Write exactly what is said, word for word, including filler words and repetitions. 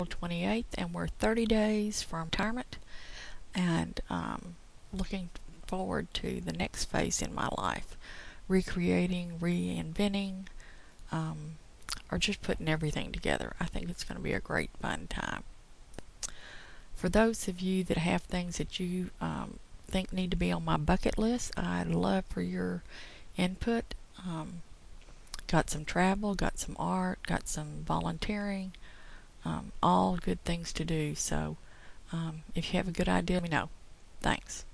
twenty-eighth, and we're thirty days from retirement, and um, looking forward to the next phase in my life, recreating, reinventing, um, or just putting everything together. I think it's going to be a great fun time. For those of you that have things that you um, think need to be on my bucket list, I'd love for your input. Um, got some travel, got some art, got some volunteering, um, all good things to do. So um, if you have a good idea, let me know. Thanks.